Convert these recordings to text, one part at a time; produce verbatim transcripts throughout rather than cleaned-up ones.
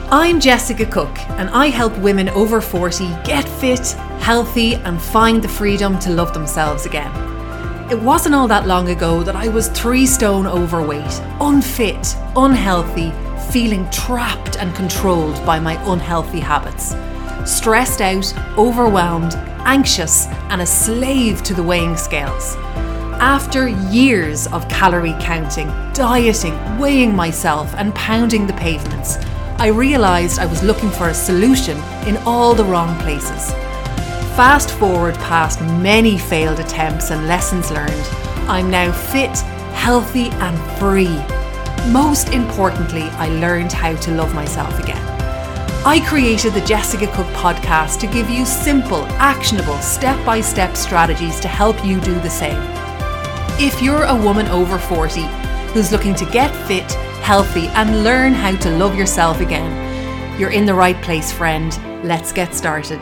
I'm Jessica Cook, and I help women over forty get fit, healthy, and find the freedom to love themselves again. It wasn't all that long ago that I was three stone overweight, unfit, unhealthy, feeling trapped and controlled by my unhealthy habits. Stressed out, overwhelmed, anxious, and a slave to the weighing scales. After years of calorie counting, dieting, weighing myself, and pounding the pavements, I realised I was looking for a solution in all the wrong places. Fast forward past many failed attempts and lessons learned, I'm now fit, healthy, and free. Most importantly, I learned how to love myself again. I created the Jessica Cook podcast to give you simple, actionable, step-by-step strategies to help you do the same. If you're a woman over forty who's looking to get fit, healthy, and learn how to love yourself again, you're in the right place, friend. Let's get started.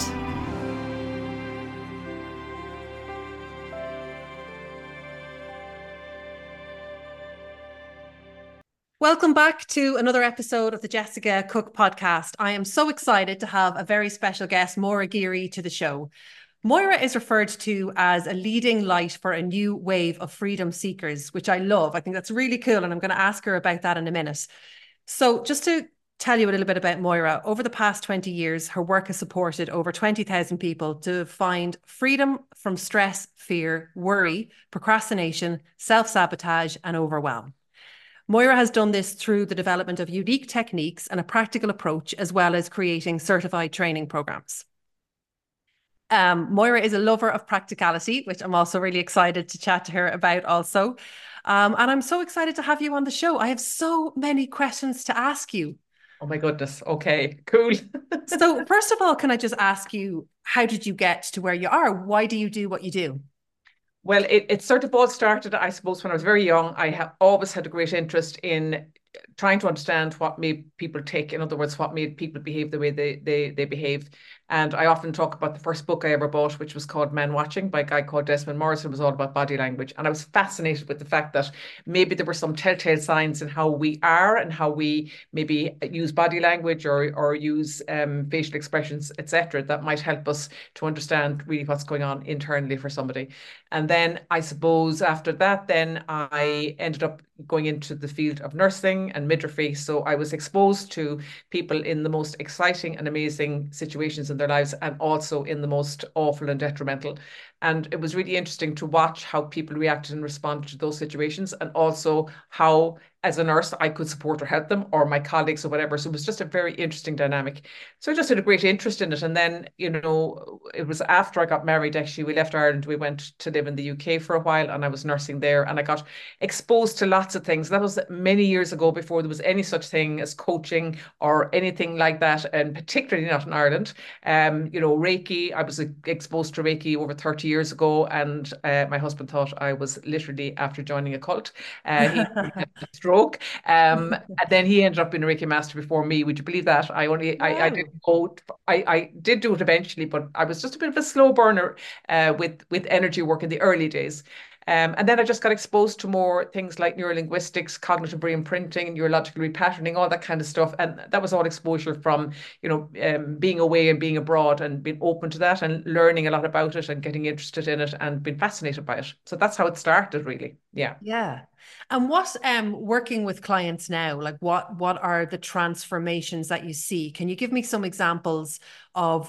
Welcome back to another episode of the Jessica Cook podcast. I am so excited to have a very special guest, Moira Geary, to the show. Moira is referred to as a leading light for a new wave of freedom seekers, which I love. I think that's really cool, and I'm going to ask her about that in a minute. So just to tell you a little bit about Moira, over the past twenty years, her work has supported over twenty thousand people to find freedom from stress, fear, worry, procrastination, self-sabotage, and overwhelm. Moira has done this through the development of unique techniques and a practical approach, as well as creating certified training programs. Um, Moira is a lover of practicality, which I'm also really excited to chat to her about also. Um, and I'm so excited to have you on the show. I have so many questions to ask you. Oh my goodness. Okay, cool. So first of all, can I just ask you, how did you get to where you are? Why do you do what you do? Well, it, it sort of all started, I suppose, when I was very young. I have always had a great interest in trying to understand what made people tick. In other words, what made people behave the way they they they behaved. And I often talk about the first book I ever bought, which was called Men Watching by a guy called Desmond Morrison. It was all about body language. And I was fascinated with the fact that maybe there were some telltale signs in how we are and how we maybe use body language or, or use um, facial expressions, et cetera, that might help us to understand really what's going on internally for somebody. And then I suppose after that, then I ended up going into the field of nursing and midwifery. So I was exposed to people in the most exciting and amazing situations in their lives, and also in the most awful and detrimental. And it was really interesting to watch how people reacted and responded to those situations, and also how, as a nurse, I could support or help them, or my colleagues or whatever. So it was just a very interesting dynamic. So I just had a great interest in it. And then, you know, it was after I got married, actually, we left Ireland, we went to live in the U K for a while, and I was nursing there, and I got exposed to lots of things. That was many years ago, before there was any such thing as coaching or anything like that, and particularly not in Ireland. Um, you know, Reiki, I was exposed to Reiki over thirty years ago, and uh, my husband thought I was literally after joining a cult. Uh, he had a stroke, um, and then he ended up being a Reiki master before me. Would you believe that? I only, Wow. I, I did go, I, I did do it eventually, but I was just a bit of a slow burner uh, with with energy work in the early days. Um, and then I just got exposed to more things like neurolinguistics, cognitive re-imprinting, neurological repatterning, all that kind of stuff. And that was all exposure from, you know, um, being away and being abroad and being open to that and learning a lot about it and getting interested in it and being fascinated by it. So that's how it started, really. Yeah. Yeah. And what, um, working with clients now, like what, what are the transformations that you see? Can you give me some examples of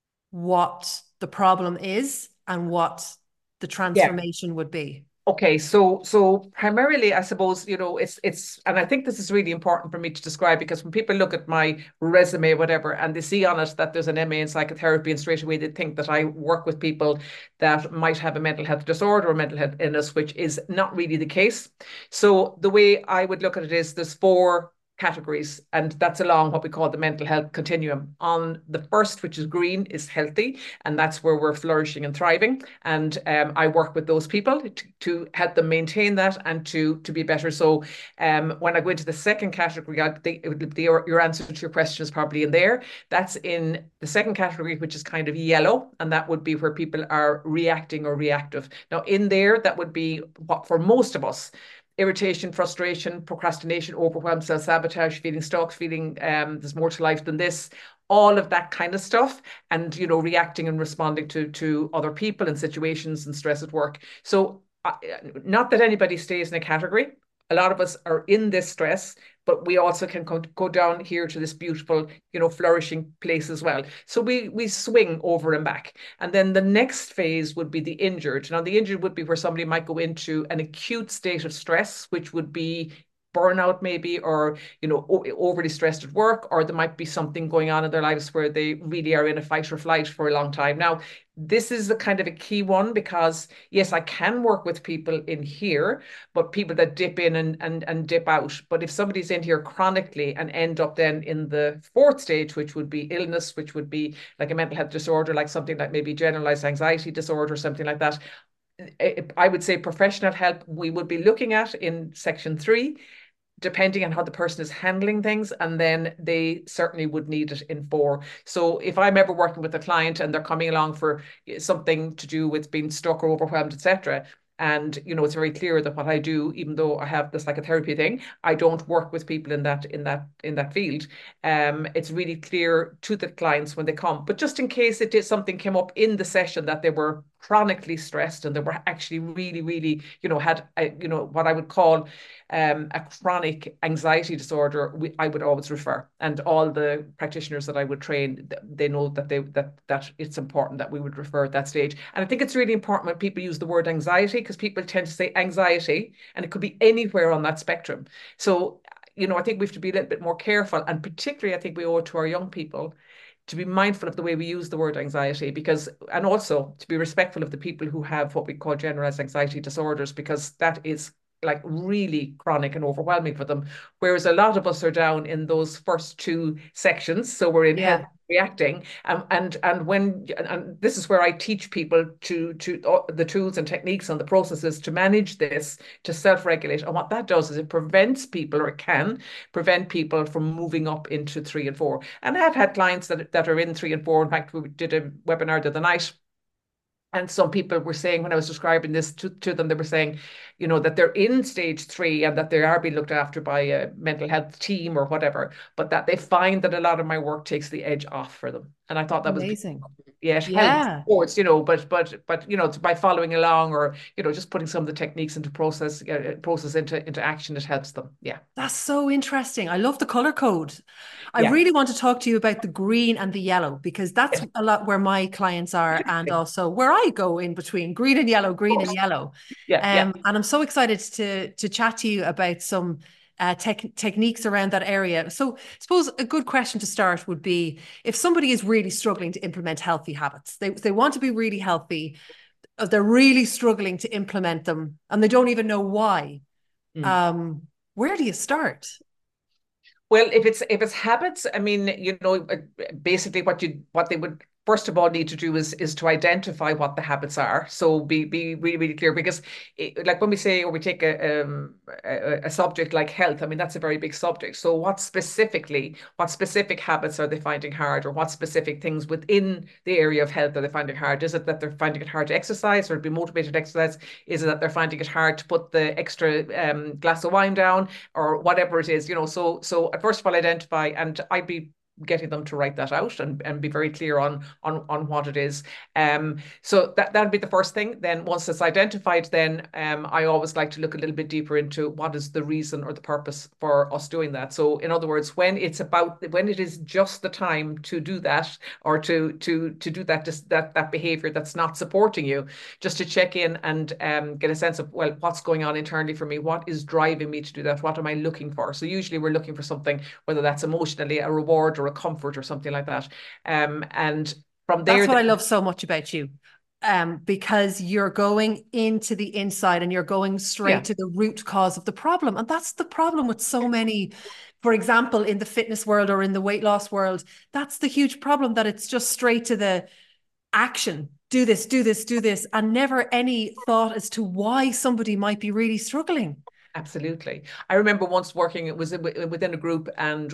what the problem is and what the Yeah. transformation would be? Okay, so so primarily, I suppose, you know, it's it's, and I think this is really important for me to describe, because when people look at my resume, whatever, and they see on it that there's an M A in psychotherapy, and straight away they think that I work with people that might have a mental health disorder or mental health illness, which is not really the case. So the way I would look at it is there's four categories, and that's along what we call the mental health continuum. On the first, which is green, is healthy, and that's where we're flourishing and thriving. And um, I work with those people to, to help them maintain that and to to be better. So um, when I go into the second category, I think the, your, your answer to your question is probably in there. That's in the second category, which is kind of yellow, and that would be where people are reacting or reactive. Now, in there, that would be what for most of us irritation, frustration, procrastination, overwhelm, self-sabotage, feeling stuck, feeling um, there's more to life than this, all of that kind of stuff, and you know, reacting and responding to to other people and situations and stress at work. So uh, not that anybody stays in a category. A lot of us are in this stress, but we also can go, go down here to this beautiful, you know, flourishing place as well. So we we swing over and back. And then the next phase would be the injured. Now, the injured would be where somebody might go into an acute state of stress, which would be burnout maybe, or you know, overly stressed at work, or there might be something going on in their lives where they really are in a fight or flight for a long time. Now, this is the kind of a key one, because yes, I can work with people in here, but people that dip in and, and, and dip out. But if somebody's in here chronically and end up then in the fourth stage, which would be illness, which would be like a mental health disorder, like something like maybe generalized anxiety disorder, something like that, I would say professional help we would be looking at in section three, depending on how the person is handling things, and then they certainly would need it in four. So if I'm ever working with a client and they're coming along for something to do with being stuck or overwhelmed, et cetera, and you know, it's very clear that what I do, even though I have this psychotherapy thing, I don't work with people in that in that in that field. Um, it's really clear to the clients when they come. But just in case it did something came up in the session that they were chronically stressed and they were actually really, really, you know, had a, you know, what I would call um, a chronic anxiety disorder, we, I would always refer. And all the practitioners that I would train, they know that they that that it's important that we would refer at that stage. And I think it's really important when people use the word anxiety, because people tend to say anxiety, and it could be anywhere on that spectrum. So, you know, I think we have to be a little bit more careful, and particularly I think we owe it to our young people to be mindful of the way we use the word anxiety, because, and also to be respectful of the people who have what we call generalized anxiety disorders, because that is like really chronic and overwhelming for them. Whereas a lot of us are down in those first two sections. So we're in Yeah. health reacting. Um, and and when and this is where I teach people to to uh, the tools and techniques and the processes to manage this, to self-regulate. And what that does is it prevents people, or it can prevent people from moving up into three and four. And I've had clients that, that are in three and four. In fact, we did a webinar the other night, and some people were saying, when I was describing this to, to them, they were saying, you know, that they're in stage three and that they are being looked after by a mental health team or whatever, but that they find that a lot of my work takes the edge off for them. And I thought that Amazing. was, yeah, it helps, Yeah. of course, you know, but, but, but, you know, by following along, or, you know, just putting some of the techniques into process, uh, process into, into action, it helps them. Yeah. That's so interesting. I love the color code. I Yeah. really want to talk to you about the green and the yellow, because that's Yeah. a lot where my clients are, and also where I go in between green and yellow, green and yellow. Yeah. Yeah. Um, and I'm so excited to to chat to you about some uh, tech, techniques around that area. So I suppose a good question to start would be, if somebody is really struggling to implement healthy habits, they, they want to be really healthy, they're really struggling to implement them, and they don't even know why. Mm. Um, where do you start? Well, if it's if it's habits, I mean, you know, basically what you what they would first of all need to do is is to identify what the habits are. So be be really, really clear, because it, like when we say, or we take a, um, a a subject like health, I mean, that's a very big subject. So what specifically, what specific habits are they finding hard, or what specific things within the area of health are they finding hard? Is it that they're finding it hard to exercise or be motivated to exercise? Is it that they're finding it hard to put the extra um, glass of wine down, or whatever it is, you know? So so first of all, identify, and I'd be getting them to write that out and, and be very clear on, on, on what it is. Um, so that, that'd be the first thing. Then once it's identified, then um, I always like to look a little bit deeper into what is the reason or the purpose for us doing that. So in other words, when it's about, when it is just the time to do that, or to, to, to do that, just that, that behavior that's not supporting you, just to check in and um, get a sense of, well, what's going on internally for me? What is driving me to do that? What am I looking for? So usually we're looking for something, whether that's emotionally a reward or a comfort or something like that. Um, and from there, that's what I love so much about you. Um, because you're going into the inside and you're going straight yeah. to the root cause of the problem. And that's the problem with so many, for example, in the fitness world or in the weight loss world, that's the huge problem, that it's just straight to the action. Do this, do this, do this, and never any thought as to why somebody might be really struggling. Absolutely. I remember once working, it was within a group, and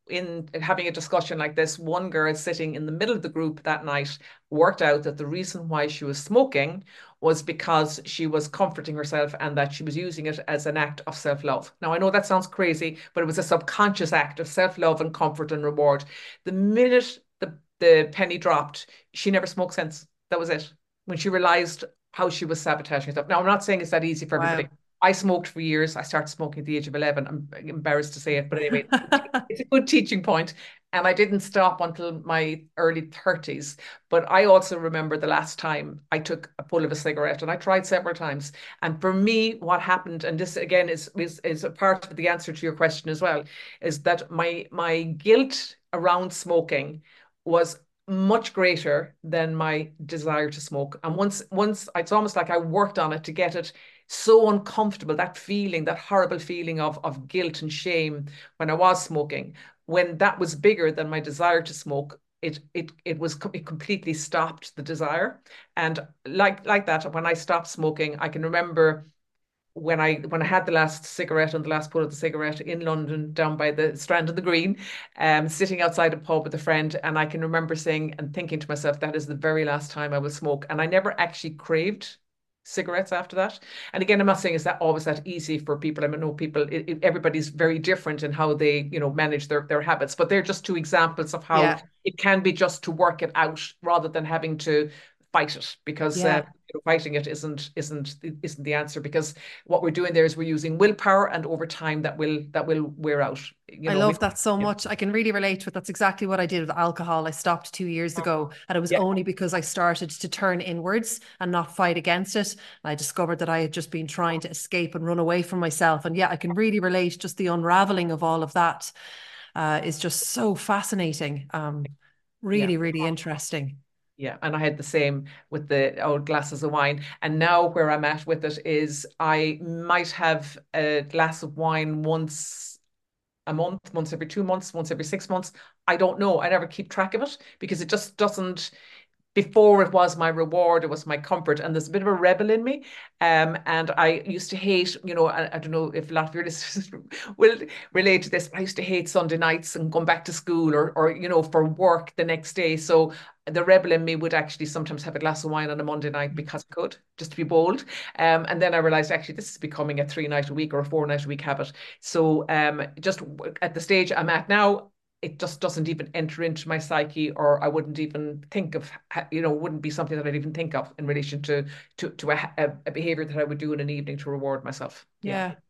in having a discussion like this, one girl sitting in the middle of the group that night worked out that the reason why she was smoking was because she was comforting herself and that she was using it as an act of self-love. Now, I know that sounds crazy, but it was a subconscious act of self-love and comfort and reward. The minute the, the penny dropped, she never smoked since. That was it. When she realized how she was sabotaging herself. Now, I'm not saying it's that easy for everybody. Wow. I smoked for years. I started smoking at the age of eleven. I'm embarrassed to say it, but anyway, it's a good teaching point. And I didn't stop until my early thirties. But I also remember the last time I took a pull of a cigarette, and I tried several times. And for me, what happened, and this again is, is, is a part of the answer to your question as well, is that my my guilt around smoking was much greater than my desire to smoke. And once once it's almost like I worked on it to get it so uncomfortable, that feeling, that horrible feeling of, of guilt and shame when I was smoking, when that was bigger than my desire to smoke, it it it was it completely stopped the desire. And like like that, when I stopped smoking, I can remember when I when I had the last cigarette and the last pull of the cigarette in London, down by the Strand of the Green, um, sitting outside a pub with a friend, and I can remember saying and thinking to myself, that is the very last time I will smoke. And I never actually craved cigarettes after that. And again, I'm not saying it's that always that easy for people. I know people, it, it, everybody's very different in how they, you know, manage their their habits. But they're just two examples of how Yeah. it can be just to work it out rather than having to fight it, because uh, Yeah. you know, fighting it isn't isn't isn't the answer, because what we're doing there is we're using willpower, and over time that will that will wear out. You I know, we, love that so yeah. much. I can really relate to it. That's exactly what I did with alcohol. I stopped two years ago, and it was Yeah. only because I started to turn inwards and not fight against it. And I discovered that I had just been trying to escape and run away from myself. And yeah, I can really relate. Just the unraveling of all of that uh, is just so fascinating. Um, Yeah. really, really interesting. Yeah, and I had the same with the old glasses of wine. And now where I'm at with it is I might have a glass of wine once a month, once every two months, once every six months. I don't know. I never keep track of it because it just doesn't. Before it was my reward, it was my comfort, and there's a bit of a rebel in me. Um, and I used to hate, you know, I, I don't know if a lot of your listeners will relate to this, but I used to hate Sunday nights and going back to school, or, or you know, for work the next day. So the rebel in me would actually sometimes have a glass of wine on a Monday night because I could, just to be bold. Um, and then I realized actually this is becoming a three night a week or a four night a week habit. So um, just at the stage I'm at now, it just doesn't even enter into my psyche, or I wouldn't even think of, you know, wouldn't be something that I'd even think of in relation to to to a, a, a behavior that I would do in an evening to reward myself. Yeah. Yeah.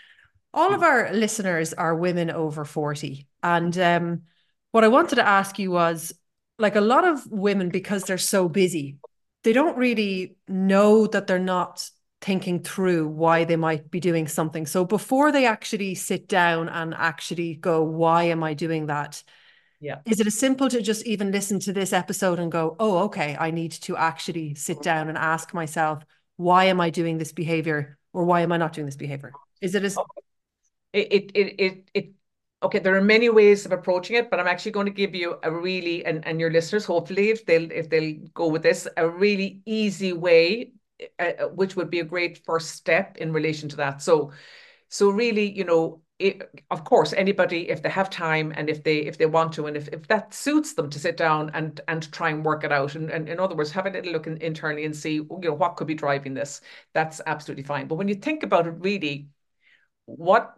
All of our listeners are women over forty. And um, what I wanted to ask you was, like, a lot of women, because they're so busy, they don't really know that they're not thinking through why they might be doing something. So before they actually sit down and actually go, why am I doing that? Yeah. Is it as simple to just even listen to this episode and go, oh, okay, I need to actually sit down and ask myself, why am I doing this behavior, or why am I not doing this behavior? Is it as It, it, it, it, it, okay, there are many ways of approaching it, but I'm actually going to give you a really, and, and your listeners, hopefully, if they'll, if they'll go with this, a really easy way, uh, which would be a great first step in relation to that. So, so really, you know, it, of course, anybody, if they have time and if they if they want to, and if, if that suits them to sit down and and try and work it out, and, and in other words, have a little look in, internally and see, you know, what could be driving this, that's absolutely fine. But when you think about it, really, what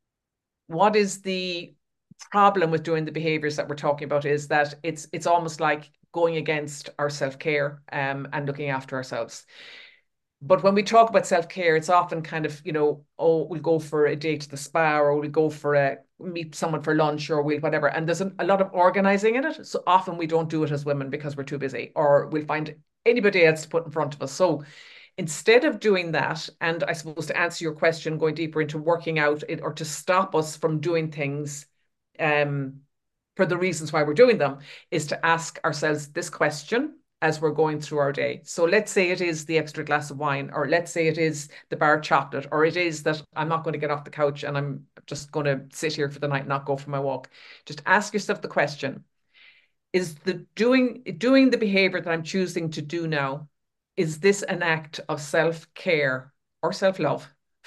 what is the problem with doing the behaviors that we're talking about is that it's it's almost like going against our self-care, um, and looking after ourselves. But when we talk about self-care, it's often kind of, you know, oh, we'll go for a date to the spa, or we'll go for a meet someone for lunch, or we'll whatever. And there's a, a lot of organizing in it. So often we don't do it as women because we're too busy, or we'll find anybody else to put in front of us. So instead of doing that, and I suppose to answer your question, going deeper into working out it, or to stop us from doing things um, for the reasons why we're doing them, is to ask ourselves this question as we're going through our day. So let's say it is the extra glass of wine, or let's say it is the bar of chocolate, or it is that I'm not going to get off the couch and I'm just going to sit here for the night and not go for my walk. Just ask yourself the question, is the doing doing the behavior that I'm choosing to do now, is this an act of self-care or self-love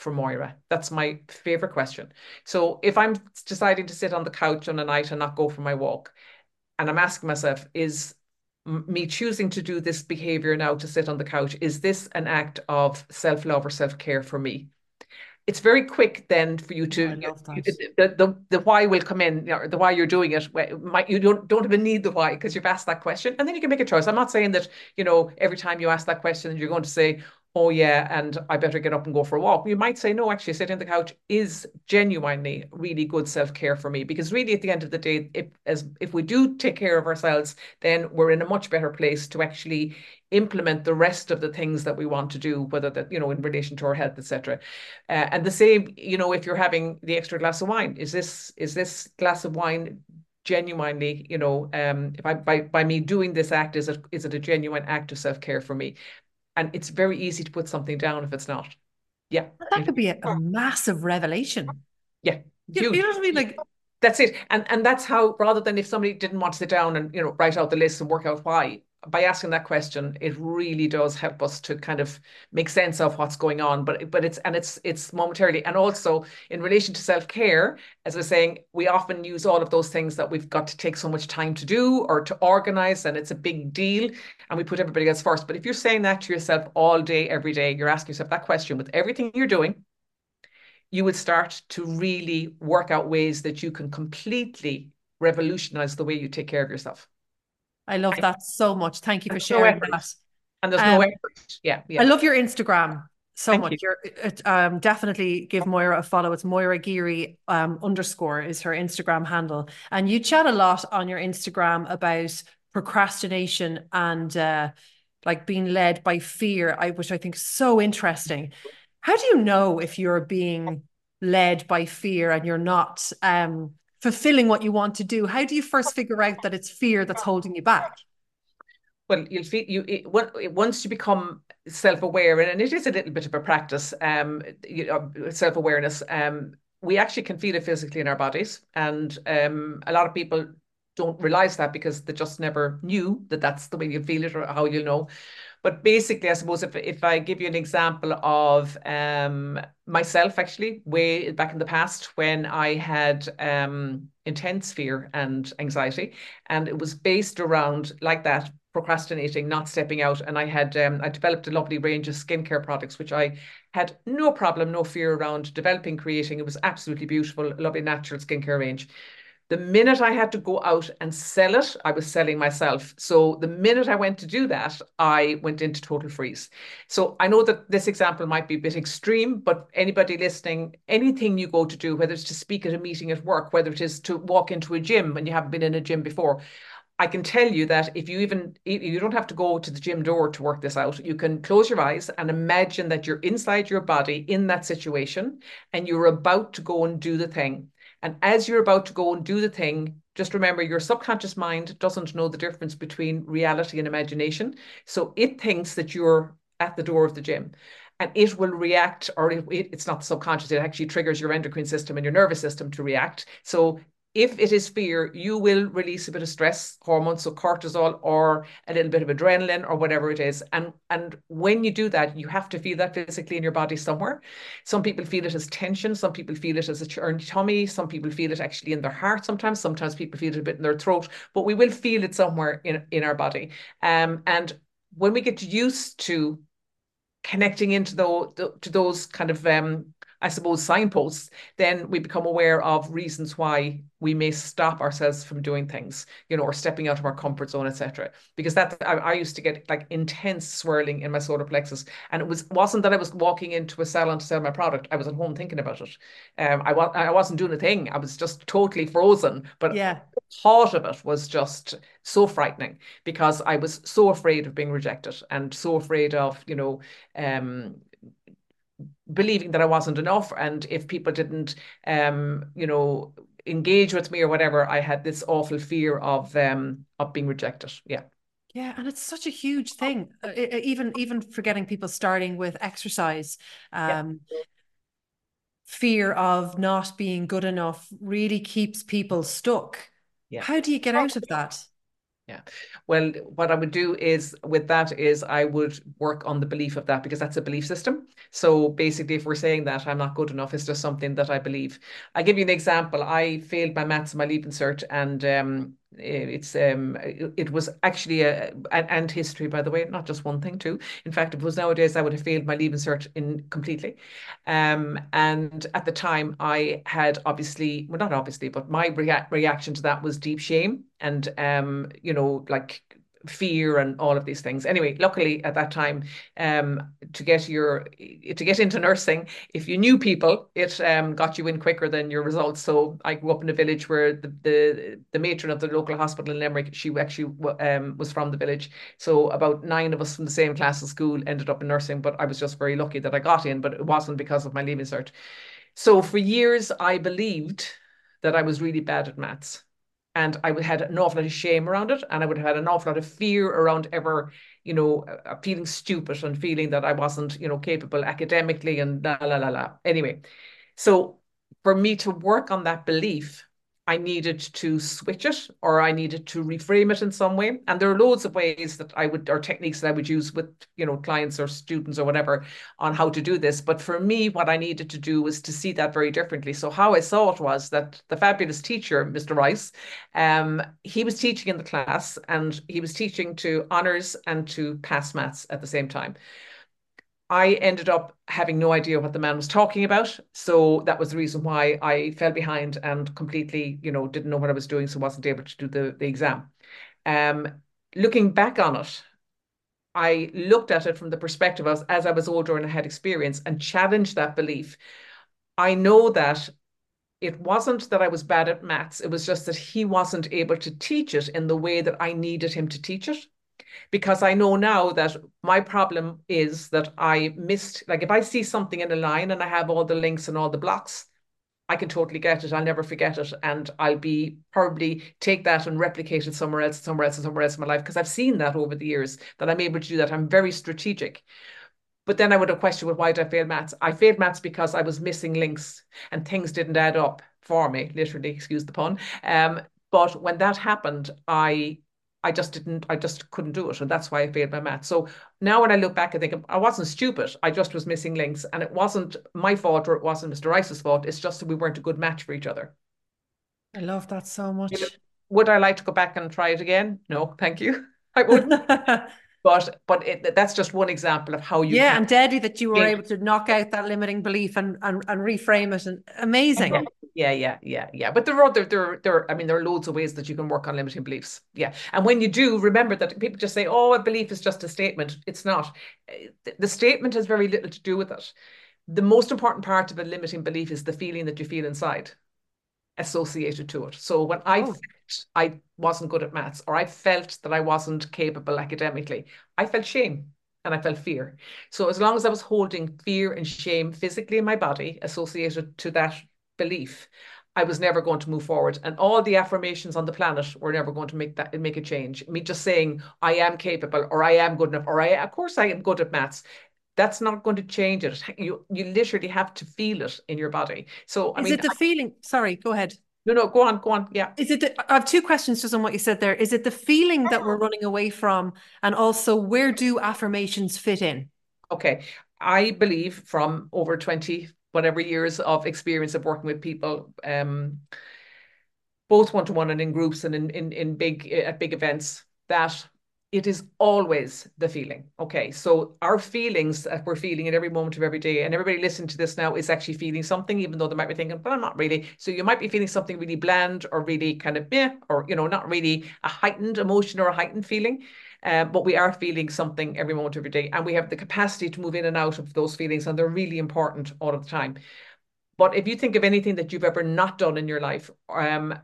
for Moira? That's my favorite question. So if I'm deciding to sit on the couch on a night and not go for my walk, and I'm asking myself, is me choosing to do this behavior now to sit on the couch, is this an act of self-love or self-care for me? It's very quick then for you Oh, I to love that. the the, the why will come in, or the why you're doing it. You don't don't even need the why because you've asked that question, and then you can make a choice. I'm not saying that, you know, every time you ask that question you're going to say, oh yeah, and I better get up and go for a walk. You might say, no, actually sitting on the couch is genuinely really good self-care for me, because really at the end of the day, if as if we do take care of ourselves, then we're in a much better place to actually implement the rest of the things that we want to do, whether that, you know, in relation to our health, et cetera. Uh, and the same, you know, if you're having the extra glass of wine, is this is this glass of wine genuinely, you know, um, if I by by me doing this act, is it is it a genuine act of self-care for me? And it's very easy to put something down if it's not. Yeah. That could be a, a massive revelation. Yeah. You, you Huge. know what I mean? Like, That's it. And and that's how, rather than if somebody didn't want to sit down and, you know, write out the list and work out why, by asking that question, it really does help us to kind of make sense of what's going on. But but it's and it's it's momentarily. And also in relation to self-care, as I was saying, we often use all of those things that we've got to take so much time to do or to organize, and it's a big deal, and we put everybody else first. But if you're saying that to yourself all day, every day, you're asking yourself that question with everything you're doing, you would start to really work out ways that you can completely revolutionize the way you take care of yourself. I love that so much. Thank you for There's no sharing effort. that. And there's no Um, effort. Yeah, I yeah. love your Instagram so Thank you. much. You're it, um, definitely give Moira a follow. It's Moira Geary um, underscore is her Instagram handle. And you chat a lot on your Instagram about procrastination and uh, like being led by fear, I, which I think is so interesting. How do you know if you're being led by fear and you're not um, fulfilling what you want to do? How do you first figure out that it's fear that's holding you back? Well, you'll feel you it, once you become self-aware, and, and it is a little bit of a practice, um, you know, self-awareness. Um, we actually can feel it physically in our bodies, and um, a lot of people don't realize that because they just never knew that that's the way you feel it or how you know. But basically, I suppose if if I give you an example of um, myself, actually, way back in the past when I had um, intense fear and anxiety, and it was based around like that, procrastinating, not stepping out, and I had um, I developed a lovely range of skincare products, which I had no problem, no fear around developing, creating. It was absolutely beautiful, lovely natural skincare range. The minute I had to go out and sell it, I was selling myself. So the minute I went to do that, I went into total freeze. So I know that this example might be a bit extreme, but anybody listening, anything you go to do, whether it's to speak at a meeting at work, whether it is to walk into a gym when you haven't been in a gym before, I can tell you that if you even, you don't have to go to the gym door to work this out. You can close your eyes and imagine that you're inside your body in that situation and you're about to go and do the thing. And as you're about to go and do the thing, just remember your subconscious mind doesn't know the difference between reality and imagination. So it thinks that you're at the door of the gym and it will react, or it, it's not subconscious, it actually triggers your endocrine system and your nervous system to react. So if it is fear, you will release a bit of stress hormones, so cortisol or a little bit of adrenaline or whatever it is. And, and when you do that, you have to feel that physically in your body somewhere. Some people feel it as tension. Some people feel it as a churned tummy. Some people feel it actually in their heart sometimes. Sometimes people feel it a bit in their throat, but we will feel it somewhere in, in our body. Um, and when we get used to connecting into the, to those kind of um, I suppose, signposts, then we become aware of reasons why we may stop ourselves from doing things, you know, or stepping out of our comfort zone, et cetera. Because that I, I used to get like intense swirling in my solar plexus, and it was wasn't that I was walking into a salon to sell my product. I was at home thinking about it. Um, I was I wasn't doing a thing. I was just totally frozen. But Yeah. the thought of it was just so frightening because I was so afraid of being rejected and so afraid of, you know, um believing that I wasn't enough. And if people didn't, um, you know, engage with me or whatever, I had this awful fear of um of being rejected. Yeah. Yeah, and it's such a huge thing. Uh, even even for getting people starting with exercise, Yeah. um, fear of not being good enough really keeps people stuck. Yeah. How do you get out of that? Yeah. Well, what I would do is with that is I would work on the belief of that because that's a belief system. So basically, if we're saying that I'm not good enough, it's just something that I believe. I give you an example. I failed my maths and my Leaving Cert, and um, it's um, it, it was actually a and, and history, by the way, not just one thing too. In fact, if it was nowadays, I would have failed my Leaving Cert in completely. Um, and at the time, I had obviously, well, not obviously, but my rea reaction to that was deep shame and, um, you know, like fear and all of these things. Anyway, luckily at that time, um, to get your to get into nursing, if you knew people, it um got you in quicker than your results. So I grew up in a village where the the, the matron of the local hospital in Limerick, she actually um was from the village. So about nine of us from the same class of school ended up in nursing, but I was just very lucky that I got in, but it wasn't because of my Leaving Cert. So for years, I believed that I was really bad at maths. And I would had an awful lot of shame around it, and I would have had an awful lot of fear around ever, you know, uh, feeling stupid and feeling that I wasn't, you know, capable academically and la la la la. Anyway, so for me to work on that belief, I needed to switch it or I needed to reframe it in some way. And there are loads of ways that I would, or techniques that I would use with, you know, clients or students or whatever on how to do this. But for me, what I needed to do was to see that very differently. So how I saw it was that the fabulous teacher, Mister Rice, um, he was teaching in the class and he was teaching to honours and to pass maths at the same time. I ended up having no idea what the man was talking about. So that was the reason why I fell behind and completely, you know, didn't know what I was doing, so wasn't able to do the, the exam. Um, Looking back on it, I looked at it from the perspective of as I was older and I had experience and challenged that belief. I know that it wasn't that I was bad at maths, it was just that he wasn't able to teach it in the way that I needed him to teach it because I know now that my problem is that I missed, like if I see something in a line and I have all the links and all the blocks, I can totally get it. I'll never forget it. And I'll be probably take that and replicate it somewhere else, somewhere else, and somewhere else in my life. Because I've seen that over the years that I'm able to do that. I'm very strategic. But then I would have questioned, well, why did I fail maths? I failed maths because I was missing links and things didn't add up for me, literally, excuse the pun. Um, but when that happened, I I just didn't, I just couldn't do it. And that's why I failed my maths. So now when I look back, I think I wasn't stupid. I just was missing links. And it wasn't my fault or it wasn't Mister Rice's fault. It's just that we weren't a good match for each other. I love that so much. Would I like to go back and try it again? No, thank you. I wouldn't. But but it, that's just one example of how you Yeah, can and deadly that you were change. able to knock out that limiting belief and and, and reframe it. And amazing. Yeah, yeah, yeah, yeah. But there are there, there, there, I mean, there are loads of ways that you can work on limiting beliefs. Yeah. And when you do, remember that people just say, oh, a belief is just a statement. It's not. The statement has very little to do with it. The most important part of a limiting belief is the feeling that you feel inside associated to it. So when I Oh, felt I wasn't good at maths or I felt that I wasn't capable academically, I felt shame and I felt fear. So as long as I was holding fear and shame physically in my body associated to that belief, I was never going to move forward. And all the affirmations on the planet were never going to make that make a change. Me just saying I am capable or I am good enough or I of course I am good at maths. That's not going to change it. You you literally have to feel it in your body. So I is mean, it the feeling? Sorry, go ahead. no, no, go on, go on. Yeah. Is it the, I have two questions just on what you said there. Is it the feeling that we're running away from? And also, where do affirmations fit in? Okay. I believe from over twenty whatever years of experience of working with people, um, both one to one and in groups and in, in, in big at big events, that it is always the feeling. Okay. So our feelings that we're feeling in every moment of every day, and everybody listening to this now is actually feeling something, even though they might be thinking, but I'm not really. So you might be feeling something really bland or really kind of meh, or you know, not really a heightened emotion or a heightened feeling. Uh, but we are feeling something every moment of every day, and we have the capacity to move in and out of those feelings, and they're really important all of the time. But if you think of anything that you've ever not done in your life, um,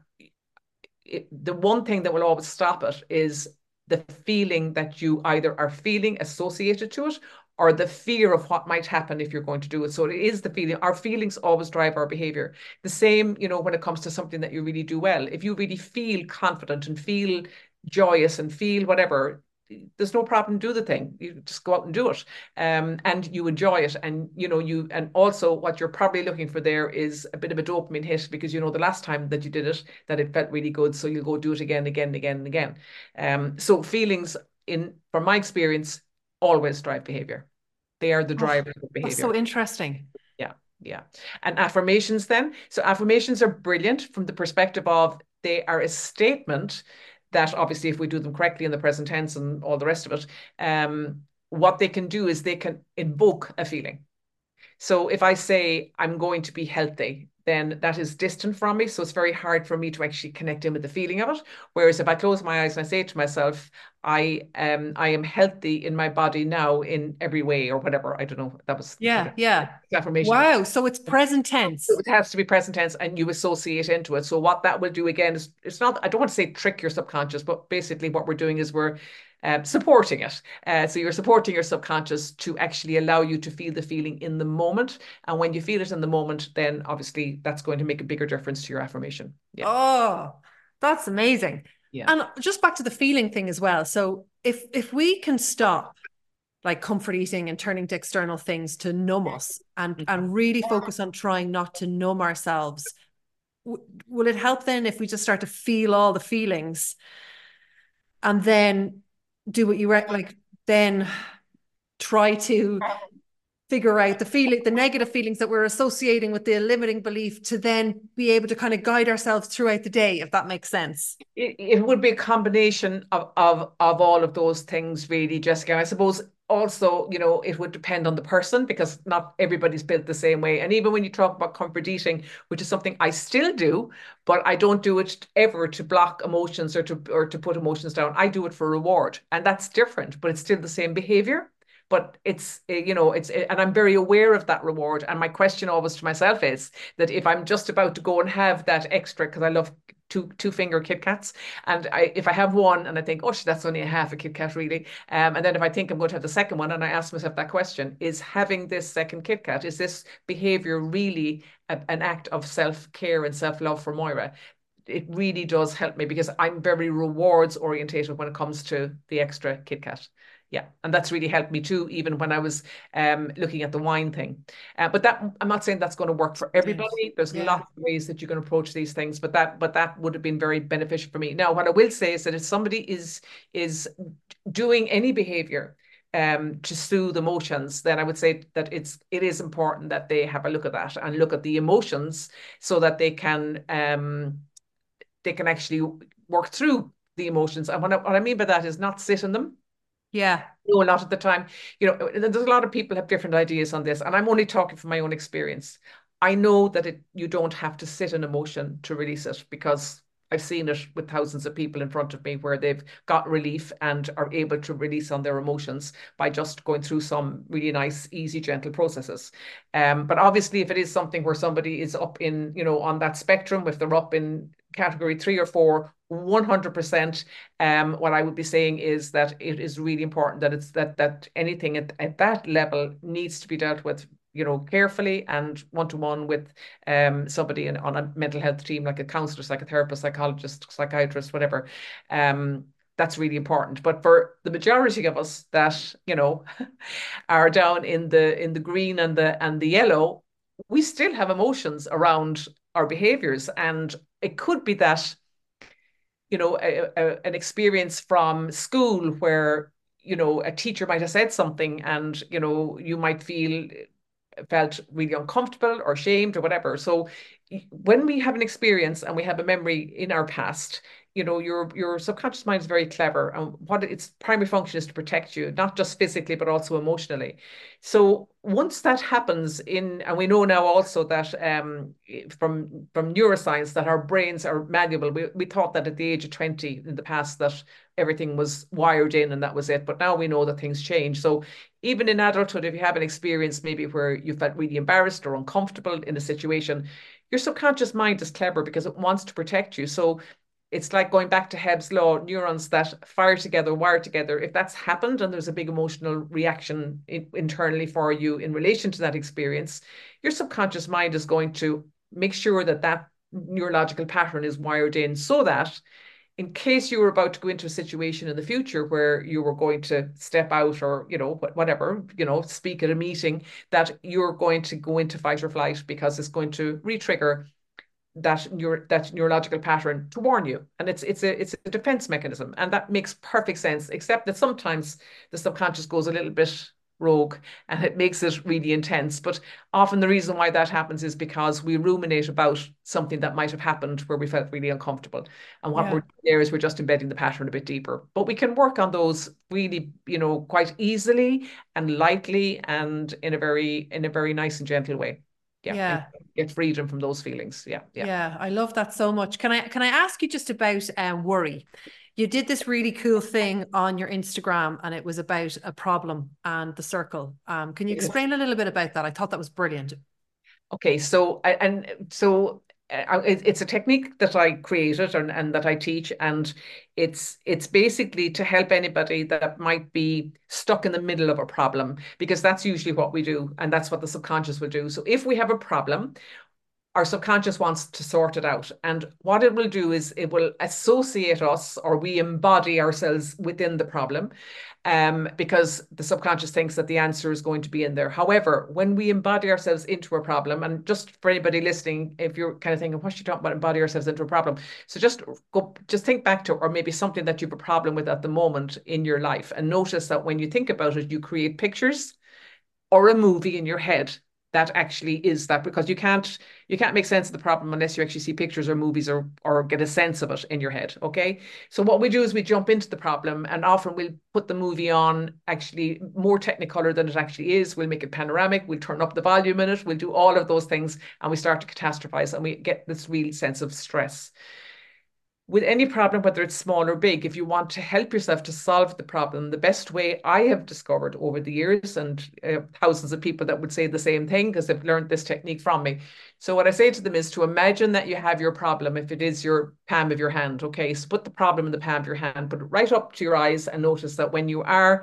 it, the one thing that will always stop it is the feeling that you either are feeling associated to it or the fear of what might happen if you're going to do it. So it is the feeling. Our feelings always drive our behavior. The same, you know, when it comes to something that you really do well. If you really feel confident and feel joyous and feel whatever, there's no problem. Do the thing. You just go out and do it, um, and you enjoy it. And you know you and also what you're probably looking for there is a bit of a dopamine hit because you know the last time that you did it that it felt really good, so you'll go do it again, again, again, and again. Um, so feelings, in from my experience, always drive behavior. They are the Oh, drivers of that's behavior. so interesting. Yeah, yeah. And affirmations then. So affirmations are brilliant from the perspective of they are a statement that obviously if we do them correctly in the present tense and all the rest of it, um, what they can do is they can invoke a feeling. So if I say I'm going to be healthy, then that is distant from me. So it's very hard for me to actually connect in with the feeling of it. Whereas if I close my eyes and I say to myself, I um I am healthy in my body now in every way or whatever. I don't know. That was the sort Yeah, of yeah. affirmation. Wow. So it's present tense. It has to be present tense and you associate into it. So what that will do again is it's not, I don't want to say trick your subconscious, but basically what we're doing is we're um, supporting it. Uh, so you're supporting your subconscious to actually allow you to feel the feeling in the moment. And when you feel it in the moment, then obviously that's going to make a bigger difference to your affirmation. Yeah. Oh, that's amazing. Yeah. And just back to the feeling thing as well. So if if we can stop like comfort eating and turning to external things to numb us and Mhm. and really focus on trying not to numb ourselves, w- will it help then if we just start to feel all the feelings and then do what you re- like then try to figure out the feeling, the negative feelings that we're associating with the limiting belief to then be able to kind of guide ourselves throughout the day, if that makes sense. It, it would be a combination of, of of all of those things, really, Jessica. I suppose also, you know, it would depend on the person because not everybody's built the same way. And even when you talk about comfort eating, which is something I still do, but I don't do it ever to block emotions or to or to put emotions down. I do it for reward, and that's different, but it's still the same behavior. But it's, eh, you know, it's, eh, and I'm very aware of that reward. And my question always to myself is that if I'm just about to go and have that extra, because I love two two finger Kit Kats. And I, if I have one and I think, oh, that's only a half a Kit Kat, really. Um, and then if I think I'm going to have the second one, and I ask myself that question, is having this second Kit Kat, is this behavior really a, an act of self care and self love for Moira? It really does help me because I'm very rewards orientated when it comes to the extra Kit Kat. Yeah, and that's really helped me too, even when I was um, looking at the wine thing. Uh, but that I'm not saying that's going to work for Did. everybody. There's Yeah. lots of ways that you can approach these things, but that but that would have been very beneficial for me. Now, what I will say is that if somebody is is doing any behavior um, to soothe emotions, then I would say that it's it is important that they have a look at that and look at the emotions so that they can um, they can actually work through the emotions. And what I, what I mean by that is not sit in them. Yeah. No, a lot of the time, you know, there's a lot of people have different ideas on this, and I'm only talking from my own experience. I know that it you don't have to sit in emotion to release it because I've seen it with thousands of people in front of me where they've got relief and are able to release on their emotions by just going through some really nice, easy, gentle processes. Um, but obviously, if it is something where somebody is up in, you know, on that spectrum, if they're up in category three or four, one hundred percent, um, what I would be saying is that it is really important that it's that that anything at, at that level needs to be dealt with, you know, carefully and one to one with um somebody in, on a mental health team, like a counselor, psychotherapist, psychologist, psychiatrist, whatever. Um, that's really important. But for the majority of us that, you know, are down in the in the green and the and the yellow, we still have emotions around our behaviors. And it could be that, you know, a, a, an experience from school where, you know, a teacher might have said something and, you know, you might feel felt really uncomfortable or shamed or whatever. So when we have an experience and we have a memory in our past, you know, your your subconscious mind is very clever, and what its primary function is to protect you, not just physically but also emotionally. So once that happens in, and we know now also that um, from from neuroscience that our brains are malleable. We we thought that at the age of twenty in the past that everything was wired in and that was it, but now we know that things change. So even in adulthood, if you have an experience maybe where you felt really embarrassed or uncomfortable in a situation, your subconscious mind is clever because it wants to protect you. So it's like going back to Hebb's law, neurons that fire together, wire together. If that's happened and there's a big emotional reaction in, internally for you in relation to that experience, your subconscious mind is going to make sure that that neurological pattern is wired in so that in case you were about to go into a situation in the future where you were going to step out or, you know, whatever, you know, speak at a meeting, that you're going to go into fight or flight because it's going to re-trigger that neuro, that neurological pattern to warn you. And it's it's a it's a defense mechanism. And that makes perfect sense, except that sometimes the subconscious goes a little bit rogue and it makes it really intense. But often the reason why that happens is because we ruminate about something that might have happened where we felt really uncomfortable. And what Yeah. we're doing there is we're just embedding the pattern a bit deeper. But we can work on those really, you know, quite easily and lightly and in a very in a very nice and gentle way. Yeah. And Yeah. get freedom from those feelings. Yeah. Yeah. Yeah, I love that so much. Can I can I ask you just about um, worry? You did this really cool thing on your Instagram, and it was about a problem and the circle. Um, can you explain a little bit about that? I thought that was brilliant. Okay, so and so uh, it's a technique that I created and, and that I teach, and it's it's basically to help anybody that might be stuck in the middle of a problem, because that's usually what we do, and that's what the subconscious will do. So if we have a problem, our subconscious wants to sort it out. And what it will do is it will associate us, or we embody ourselves within the problem, um, because the subconscious thinks that the answer is going to be in there. However, when we embody ourselves into a problem, and just for anybody listening, if you're kind of thinking, what's she talking about, embody ourselves into a problem? So just go, just think back to, or maybe something that you have a problem with at the moment in your life, and notice that when you think about it, you create pictures or a movie in your head that actually is that, because you can't you can't make sense of the problem unless you actually see pictures or movies, or or get a sense of it in your head. Okay, so what we do is we jump into the problem, and often we'll put the movie on actually more technicolor than it actually is. We'll make it panoramic, we'll turn up the volume in it, we'll do all of those things, and we start to catastrophize, and we get this real sense of stress. With any problem, whether it's small or big, if you want to help yourself to solve the problem, the best way I have discovered over the years, and uh, thousands of people that would say the same thing because they've learned this technique from me. So what I say to them is to imagine that you have your problem, if it is your palm of your hand. Okay, so put the problem in the palm of your hand, put it right up to your eyes, and notice that when you are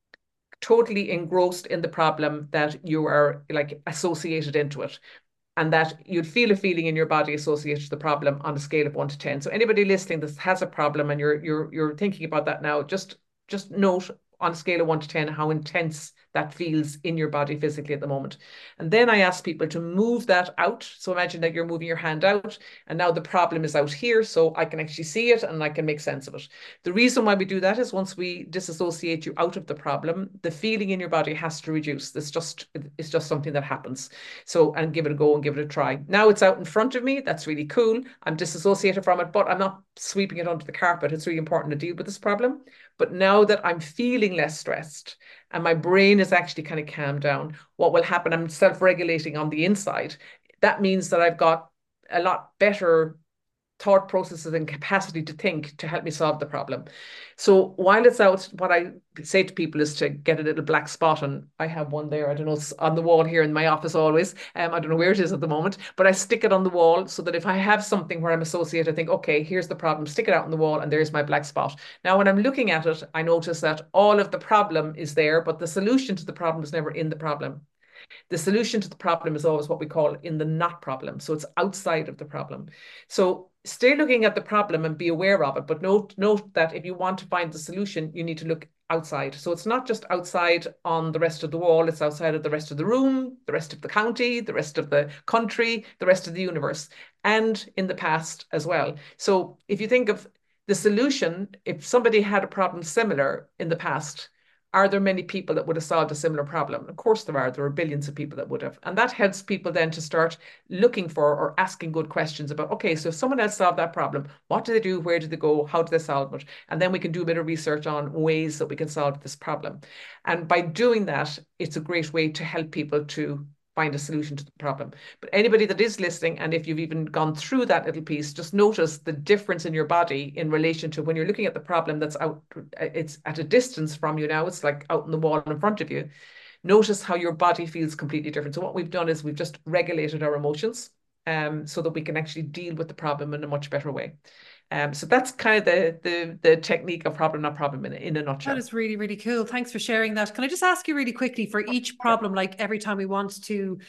totally engrossed in the problem, that you are like associated into it, and that you'd feel a feeling in your body associated to the problem on a scale of one to ten. So anybody listening that has a problem and you're you're you're thinking about that now, just just note on a scale of one to ten how intense that feels in your body physically at the moment. And then I ask people to move that out. So imagine that you're moving your hand out, and now the problem is out here, so I can actually see it and I can make sense of it. The reason why we do that is once we disassociate you out of the problem, the feeling in your body has to reduce. It's just it's just something that happens. So, and give it a go and give it a try. Now it's out in front of me. That's really cool. I'm disassociated from it, but I'm not sweeping it under the carpet. It's really important to deal with this problem. But now that I'm feeling less stressed and my brain is actually kind of calmed down, what will happen, I'm self-regulating on the inside. That means that I've got a lot better thought processes and capacity to think to help me solve the problem. So while it's out, what I say to people is to get a little black spot, and I have one there, I don't know, it's on the wall here in my office always. Um, I don't know where it is at the moment, but I stick it on the wall so that if I have something where I'm associated, I think, okay, here's the problem, stick it out on the wall, and there's my black spot. Now, when I'm looking at it, I notice that all of the problem is there, but the solution to the problem is never in the problem. The solution to the problem is always what we call in the not problem. So it's outside of the problem. So stay looking at the problem and be aware of it. But note, note that if you want to find the solution, you need to look outside. So it's not just outside on the rest of the wall. It's outside of the rest of the room, the rest of the county, the rest of the country, the rest of the universe, and in the past as well. So if you think of the solution, if somebody had a problem similar in the past, are there many people that would have solved a similar problem? Of course there are. There are billions of people that would have. And that helps people then to start looking for or asking good questions about, okay, so if someone else solved that problem, what do they do? Where do they go? How do they solve it? And then we can do a bit of research on ways that we can solve this problem. And by doing that, it's a great way to help people to find a solution to the problem. But anybody that is listening, and if you've even gone through that little piece, just notice the difference in your body in relation to when you're looking at the problem that's out, it's at a distance from you now, it's like out on the wall in front of you. Notice how your body feels completely different. So what we've done is we've just regulated our emotions um, so that we can actually deal with the problem in a much better way. Um, so that's kind of the the the technique of problem not problem in, in a nutshell. That is really, really cool. Thanks for sharing that. Can I just ask you really quickly, for each problem, like every time we want to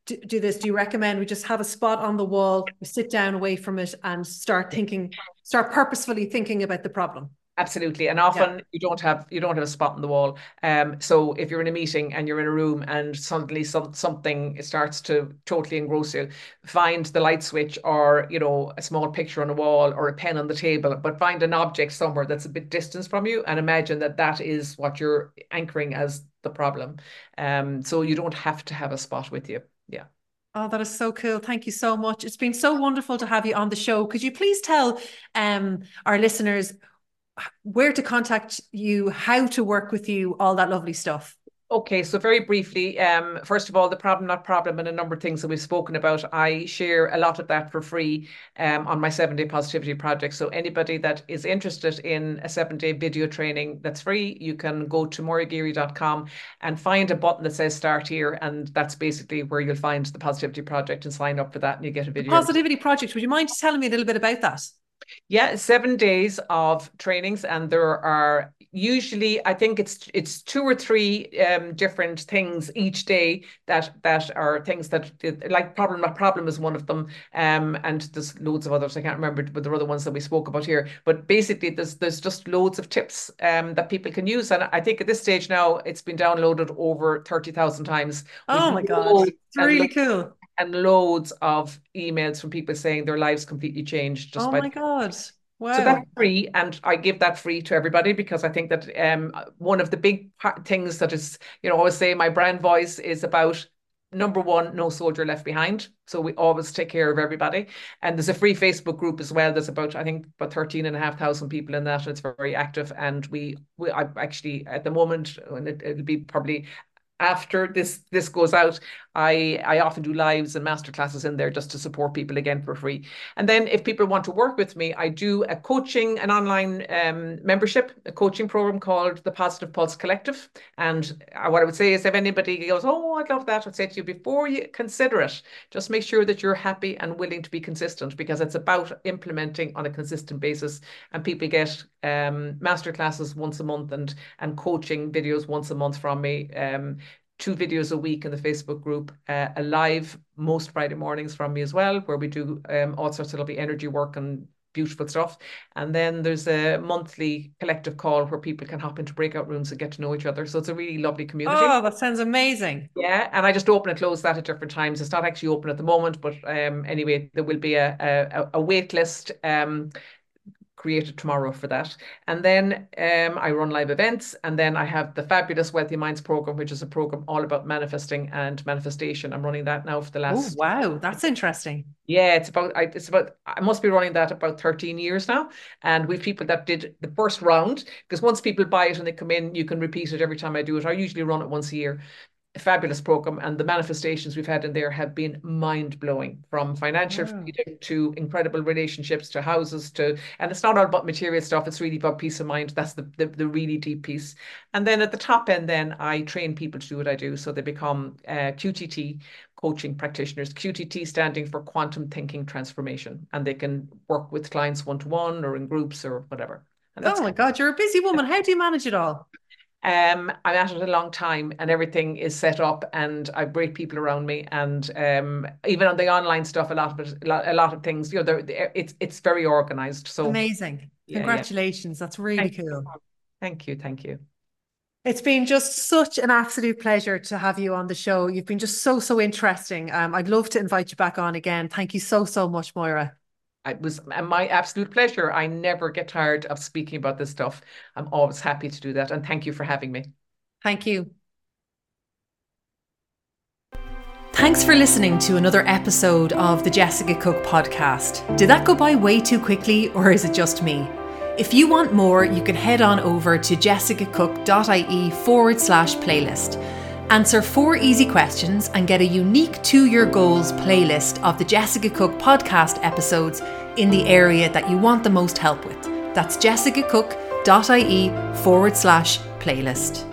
do, do this? Do you recommend we just have a spot on the wall, we sit down away from it and start thinking, start purposefully thinking about the problem? Absolutely. And often Yeah. you don't have you don't have a spot on the wall. Um, so if you're in a meeting and you're in a room and suddenly some something starts to totally engross you, find the light switch or, you know, a small picture on a wall or a pen on the table, but find an object somewhere that's a bit distance from you and imagine that that is what you're anchoring as the problem. Um, so you don't have to have a spot with you. Yeah. Oh, that is so cool. Thank you so much. It's been so wonderful to have you on the show. Could you please tell um, our listeners where to contact you, how to work with you, all that lovely stuff? Okay, so very briefly, um, first of all, the problem, not problem, and a number of things that we've spoken about. I share a lot of that for free um, on my seven day positivity project. So anybody that is interested in a seven day video training that's free, you can go to maura geary dot com and find a button that says start here. And that's basically where you'll find the positivity project and sign up for that and you get a video. The positivity project, would you mind just telling me a little bit about that? Yeah, seven days of trainings, and there are usually, I think it's it's two or three um, different things each day that that are things that, like problem not problem is one of them, um, and there's loads of others. I can't remember, but there are other ones that we spoke about here. But basically, there's there's just loads of tips um, that people can use, and I think at this stage now it's been downloaded over thirty thousand times. Oh my God, it's really cool. And loads of emails from people saying their lives completely changed just oh by my God. Wow. So that's free, and I give that free to everybody because I think that um one of the big things that is, you know, I always say my brand voice is about number one, no soldier left behind. So we always take care of everybody. And there's a free Facebook group as well. There's about, I think, about thirteen and a half thousand people in that. And it's very active. And we, we I actually, at the moment, and it, it'll be probably after this this goes out, I, I often do lives and masterclasses in there just to support people again for free. And then if people want to work with me, I do a coaching, an online um, membership, a coaching program called the Positive Pulse Collective. And what I would say is if anybody goes, oh, I'd love that, I'd say to you, before you consider it, just make sure that you're happy and willing to be consistent, because it's about implementing on a consistent basis. And people get um, masterclasses once a month and, and coaching videos once a month from me. Um, two videos a week in the Facebook group, uh, a live most Friday mornings from me as well, where we do um, all sorts of lovely energy work and beautiful stuff. And then there's a monthly collective call where people can hop into breakout rooms and get to know each other. So it's a really lovely community. Oh, that sounds amazing. Yeah, and I just open and close that at different times. It's not actually open at the moment, but um, anyway, there will be a, a, a wait list um, created tomorrow for that. And then um, I run live events, and then I have the fabulous Wealthy Minds program, which is a program all about manifesting and manifestation. I'm running that now for the last. Oh, wow, that's interesting. Yeah, it's about, I, it's about, I must be running that about thirteen years now. And we've people that did the first round, because once people buy it and they come in, you can repeat it every time I do it. I usually run it once a year. A fabulous program, and the manifestations we've had in there have been mind-blowing, from financial wow. freedom to incredible relationships to houses to, and it's not all about material stuff, it's really about peace of mind. That's the, the, the really deep piece. And then at the top end, then I train people to do what I do, so they become uh, Q T T, coaching practitioners. Q T T standing for quantum thinking transformation, and they can work with clients one-to-one or in groups or whatever. And that's oh my God, you're a busy woman. How do you manage it all? Um, I'm at it a long time, and everything is set up, and I've great people around me, and um, even on the online stuff, a lot of it, a lot, a lot of things, you know, they're, it's it's very organized. So amazing! Yeah, Congratulations, yeah. That's really thank cool. You. Thank you, thank you. It's been just such an absolute pleasure to have you on the show. You've been just so so interesting. Um, I'd love to invite you back on again. Thank you so so much, Moira. It was my absolute pleasure. I never get tired of speaking about this stuff. I'm always happy to do that. And thank you for having me. Thank you. Thanks for listening to another episode of the Jessica Cook podcast. Did that go by way too quickly, or is it just me? If you want more, you can head on over to jessicacook.ie forward slash playlist. Answer four easy questions and get a unique To Your Goals playlist of the Jessica Cook podcast episodes in the area that you want the most help with. That's jessicacook.ie forward slash playlist.